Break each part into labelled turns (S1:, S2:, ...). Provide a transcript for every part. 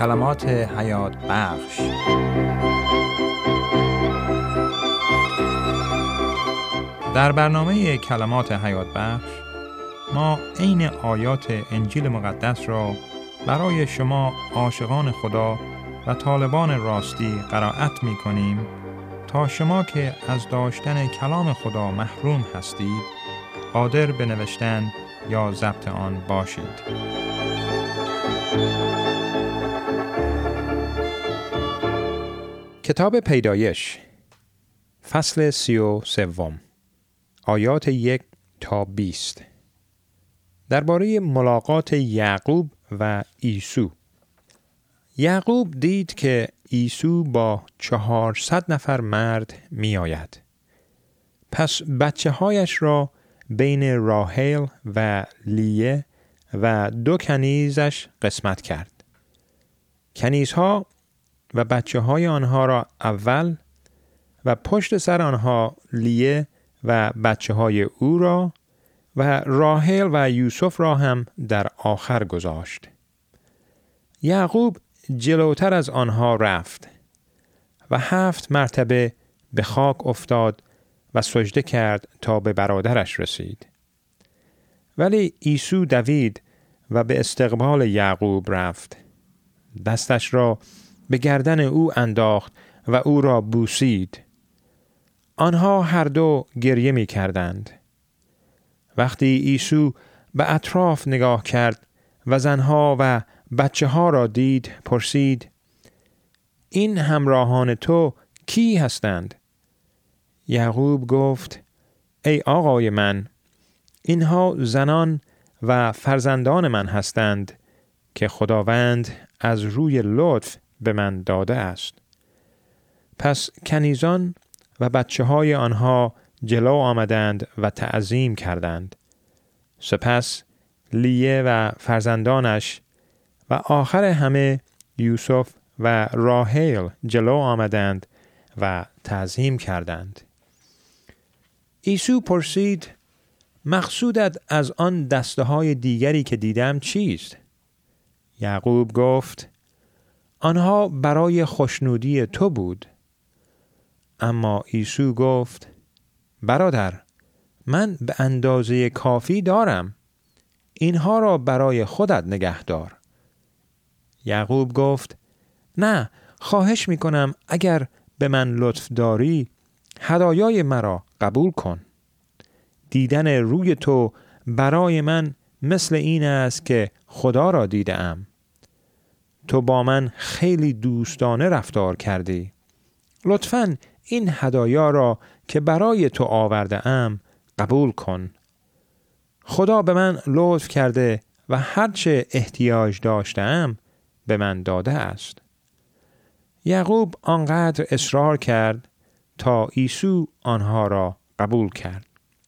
S1: کلمات حیات بخش. در برنامه کلمات حیات بخش ما عین آیات انجیل مقدس را برای شما عاشقان خدا و طالبان راستی قرائت می کنیم تا شما که از داشتن کلام خدا محروم هستید قادر به نوشتن یا ضبط آن باشید. کتاب پیدایش فصل 33 آیات 1 تا 20 درباره ملاقات یعقوب و عیسی. یعقوب دید که عیسی با 400 نفر مرد می آید. پس بچه هایش را بین راحیل و لیه و 2 کنیزش قسمت کرد. کنیزها و بچه های آنها را اول و پشت سر آنها لیه و بچه های او را و راحیل و یوسف را هم در آخر گذاشت. یعقوب جلوتر از آنها رفت و 7 مرتبه به خاک افتاد و سجده کرد تا به برادرش رسید. ولی عیسی دوید و به استقبال یعقوب رفت. دستش را به گردن او انداخت و او را بوسید. آنها هر دو گریه می کردند. وقتی عیسی به اطراف نگاه کرد و زنها و بچه ها را دید پرسید: این همراهان تو کی هستند؟ یعقوب گفت: ای آقای من، اینها زنان و فرزندان من هستند که خداوند از روی لطف به من داده است. پس کنیزان و بچه های آنها جلو آمدند و تعظیم کردند. سپس لیه و فرزندانش و آخر همه یوسف و راحیل جلو آمدند و تعظیم کردند. عیسی پرسید: مقصودت از آن دسته های دیگری که دیدم چیست؟ یعقوب گفت: آنها برای خوشنودی تو بود. اما عیسی گفت: برادر، من به اندازه کافی دارم. اینها را برای خودت نگه دار. یعقوب گفت: نه، خواهش میکنم اگر به من لطف داری هدایای مرا قبول کن. دیدن روی تو برای من مثل این است که خدا را دیدم. تو با من خیلی دوستانه رفتار کردی. لطفاً این هدایا را که برای تو آورده ام قبول کن. خدا به من لطف کرده و هرچه احتیاج داشتم به من داده است. یعقوب آنقدر اصرار کرد تا عیسی آنها را قبول کرد.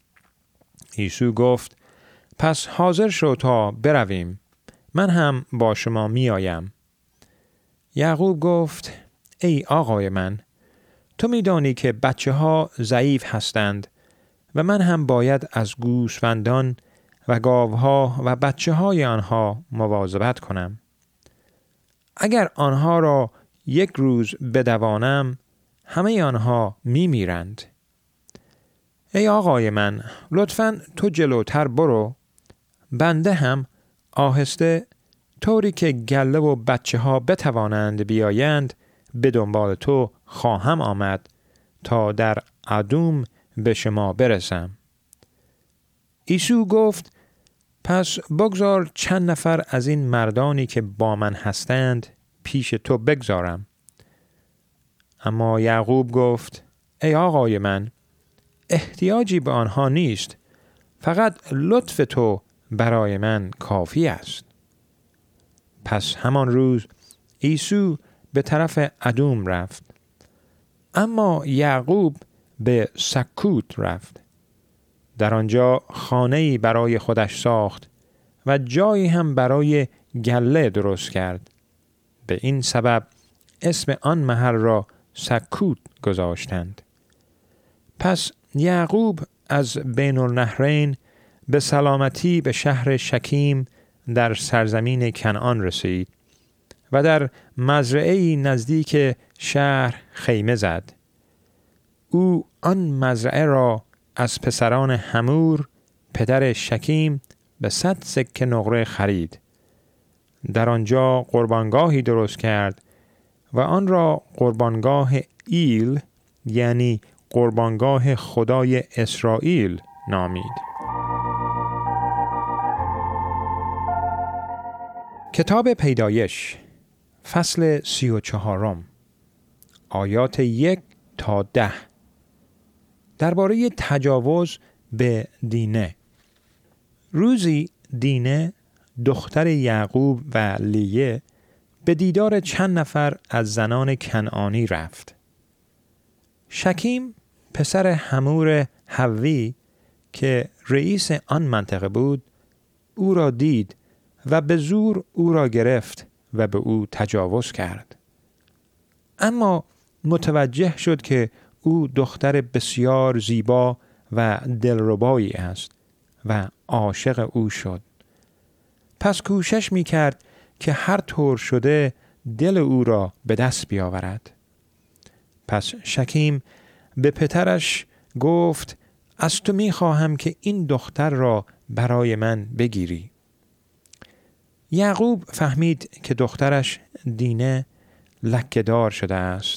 S1: عیسی گفت: پس حاضر شو تا برویم. من هم با شما می آیم. یعقوب گفت: ای آقای من، تو می دانی که بچه ها ضعیف هستند و من هم باید از گوسفندان و گاوها و بچه های آنها مواظبت کنم. اگر آنها را 1 روز بدوانم همه آنها می میرند. ای آقای من، لطفاً تو جلوتر برو. بنده هم آهسته طوری که گله و بچه ها بتوانند بیایند به دنبال تو خواهم آمد تا در ادوم به شما برسم. عیسی گفت: پس بگذار چند نفر از این مردانی که با من هستند پیش تو بگذارم. اما یعقوب گفت: ای آقای من، احتیاجی به آنها نیست. فقط لطف تو برای من کافی است. پس همان روز عیسی به طرف ادوم رفت. اما یعقوب به سکوت رفت. در آنجا خانه‌ای برای خودش ساخت و جایی هم برای گله درست کرد. به این سبب اسم آن محل را سکوت گذاشتند. پس یعقوب از بین النهرین به سلامتی به شهر شکیم در سرزمین کنعان رسید و در مزرعه‌ای نزدیک شهر خیمه زد. او آن مزرعه را از پسران حمور پدر شکیم به 100 سکه نقره خرید. در آنجا قربانگاهی درست کرد و آن را قربانگاه ایل یعنی قربانگاه خدای اسرائیل نامید. کتاب پیدایش فصل 34 آیات 1 تا 10 درباره تجاوز به دینه. روزی دینه دختر یعقوب و لیه به دیدار چند نفر از زنان کنعانی رفت. شکیم پسر حمور حوی که رئیس آن منطقه بود او را دید و به زور او را گرفت و به او تجاوز کرد. اما متوجه شد که او دختر بسیار زیبا و دلربایی است و عاشق او شد. پس کوشش می کرد که هر طور شده دل او را به دست بیاورد. پس شکیم به پدرش گفت از تو می خواهم که این دختر را برای من بگیری. یعقوب فهمید که دخترش دینه لکه‌دار شده است.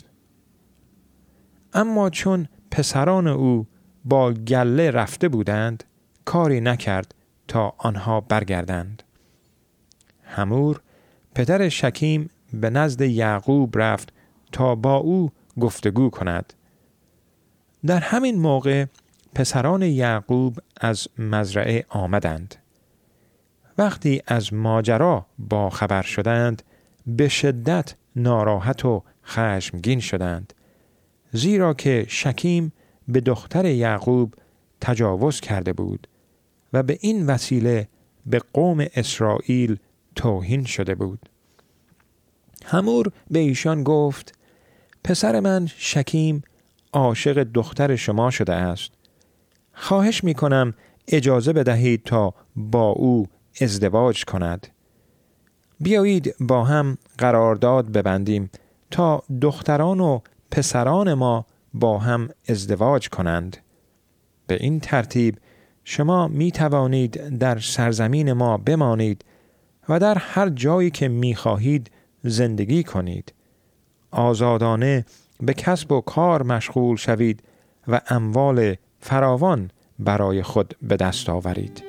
S1: اما چون پسران او با گله رفته بودند کاری نکرد تا آنها برگردند. حمور پدر شکیم به نزد یعقوب رفت تا با او گفتگو کند. در همین موقع پسران یعقوب از مزرعه آمدند. وقتی از ماجرا با خبر شدند به شدت ناراحت و خشمگین شدند، زیرا که شکیم به دختر یعقوب تجاوز کرده بود و به این وسیله به قوم اسرائیل توهین شده بود. حمور به ایشان گفت پسر من شکیم عاشق دختر شما شده است. خواهش می کنم اجازه بدهید تا با او ازدواج کند. بیایید با هم قرارداد ببندیم تا دختران و پسران ما با هم ازدواج کنند. به این ترتیب شما می توانید در سرزمین ما بمانید و در هر جایی که می خواهید زندگی کنید. آزادانه به کسب و کار مشغول شوید و اموال فراوان برای خود به دست آورید.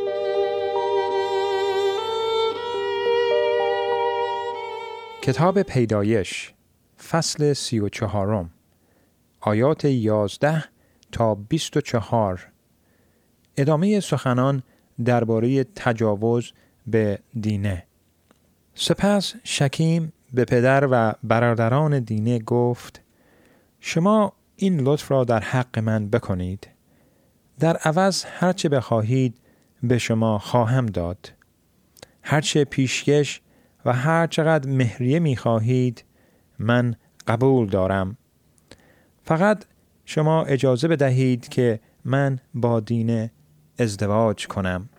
S1: کتاب پیدایش فصل 34 آیات 11 تا 24 ادامه سخنان درباره تجاوز به دینه. سپس شکیم به پدر و برادران دینه گفت شما این لطف را در حق من بکنید. در عوض هرچه بخواهید به شما خواهم داد. هرچه پیشکش و هر چقدر مهریه می خواهید من قبول دارم. فقط شما اجازه بدهید که من با دینه ازدواج کنم.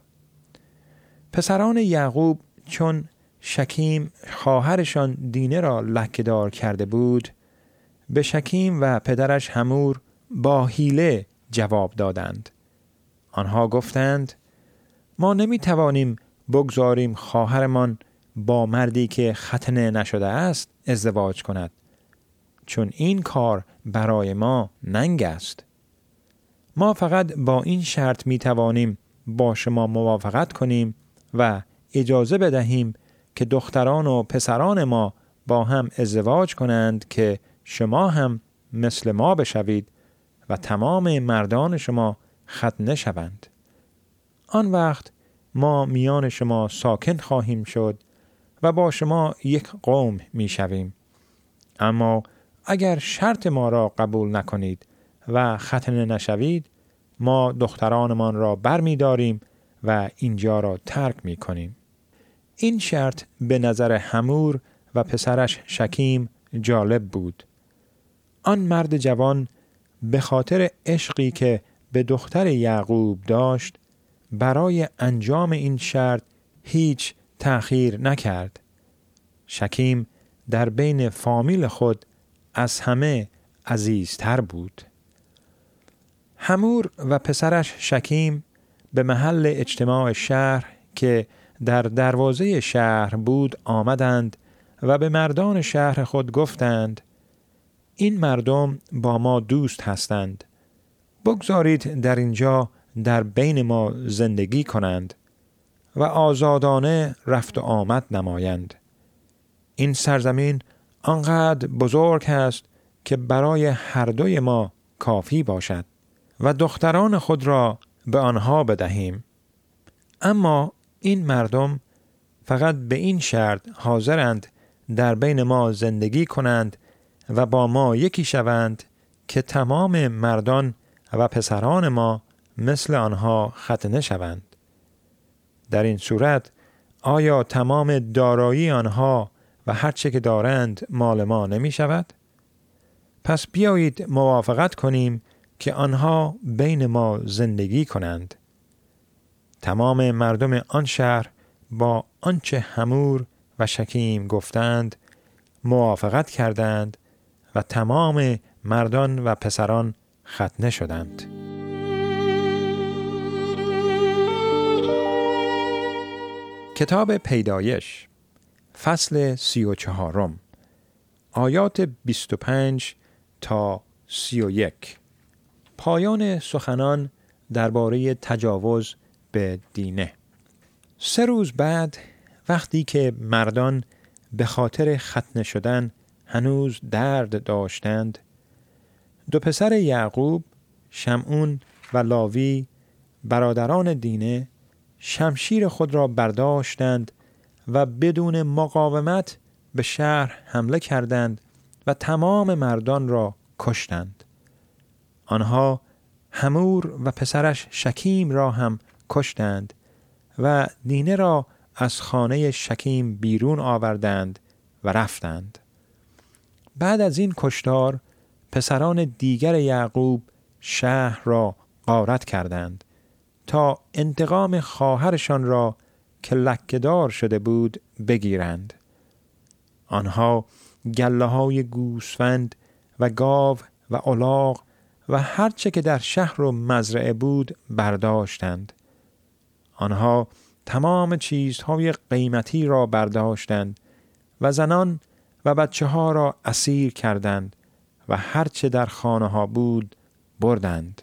S1: پسران یعقوب چون شکیم خواهرشان دینه را لکه‌دار کرده بود به شکیم و پدرش حمور با حیله جواب دادند. آنها گفتند ما نمی توانیم بگذاریم خواهرمان با مردی که ختنه نشده است ازدواج کند، چون این کار برای ما ننگ است. ما فقط با این شرط می توانیم با شما موافقت کنیم و اجازه بدهیم که دختران و پسران ما با هم ازدواج کنند که شما هم مثل ما بشوید و تمام مردان شما ختنه شوند. آن وقت ما میان شما ساکن خواهیم شد و با شما یک قوم می شویم. اما اگر شرط ما را قبول نکنید و ختنه نشوید ما دخترانمان را بر می داریم و اینجا را ترک می کنیم. این شرط به نظر حمور و پسرش شکیم جالب بود. آن مرد جوان به خاطر عشقی که به دختر یعقوب داشت برای انجام این شرط هیچ تأخیر نکرد. شکیم در بین فامیل خود از همه عزیزتر بود. حمور و پسرش شکیم به محل اجتماع شهر که در دروازه شهر بود آمدند و به مردان شهر خود گفتند: این مردم با ما دوست هستند. بگذارید در اینجا در بین ما زندگی کنند و آزادانه رفت و آمد نمایند. این سرزمین آنقدر بزرگ است که برای هر دوی ما کافی باشد و دختران خود را به آنها بدهیم. اما این مردم فقط به این شرط حاضرند در بین ما زندگی کنند و با ما یکی شوند که تمام مردان و پسران ما مثل آنها ختنه شوند. در این صورت آیا تمام دارایی آنها و هر چه که دارند مال ما نمی شود؟ پس بیایید موافقت کنیم که آنها بین ما زندگی کنند. تمام مردم آن شهر با آنچه حمور و شکیم گفتند موافقت کردند و تمام مردان و پسران ختنه شدند. کتاب پیدایش فصل 34 آیات 25 تا 31. پایان سخنان درباره تجاوز به دینه. 3 روز بعد وقتی که مردان به خاطر ختنه شدن هنوز درد داشتند، 2 پسر یعقوب، شمعون و لاوی، برادران دینه، شمشیر خود را برداشتند و بدون مقاومت به شهر حمله کردند و تمام مردان را کشتند. آنها حمور و پسرش شکیم را هم کشتند و دینه را از خانه شکیم بیرون آوردند و رفتند. بعد از این کشتار پسران دیگر یعقوب شهر را غارت کردند تا انتقام خواهرشان را که لکه‌دار شده بود بگیرند. آنها گله‌های گوسفند و گاو و الاغ و هر چه که در شهر و مزرعه بود برداشتند. آنها تمام چیزهای قیمتی را برداشتند و زنان و بچه ها را اسیر کردند و هر چه در خانه ها بود بردند.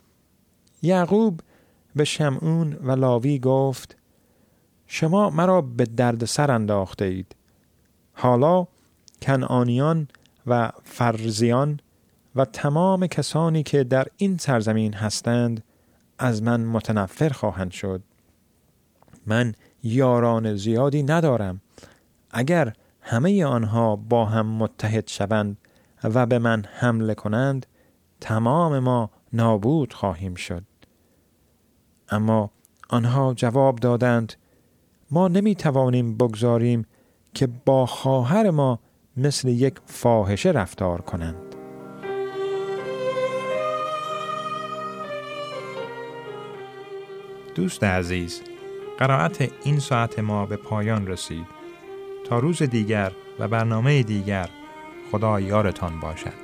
S1: یعقوب به شمعون و لاوی گفت: شما مرا به درد سر انداخته اید. حالا کنعانیان و فرزیان و تمام کسانی که در این سرزمین هستند از من متنفر خواهند شد. من یاران زیادی ندارم. اگر همه آنها با هم متحد شوند و به من حمله کنند تمام ما نابود خواهیم شد. اما آنها جواب دادند: ما نمی توانیم بگذاریم که با خواهر ما مثل یک فاحشه رفتار کنند. دوست عزیز، قرائت این ساعت ما به پایان رسید. تا روز دیگر و برنامه دیگر، خدا یارتان باشد.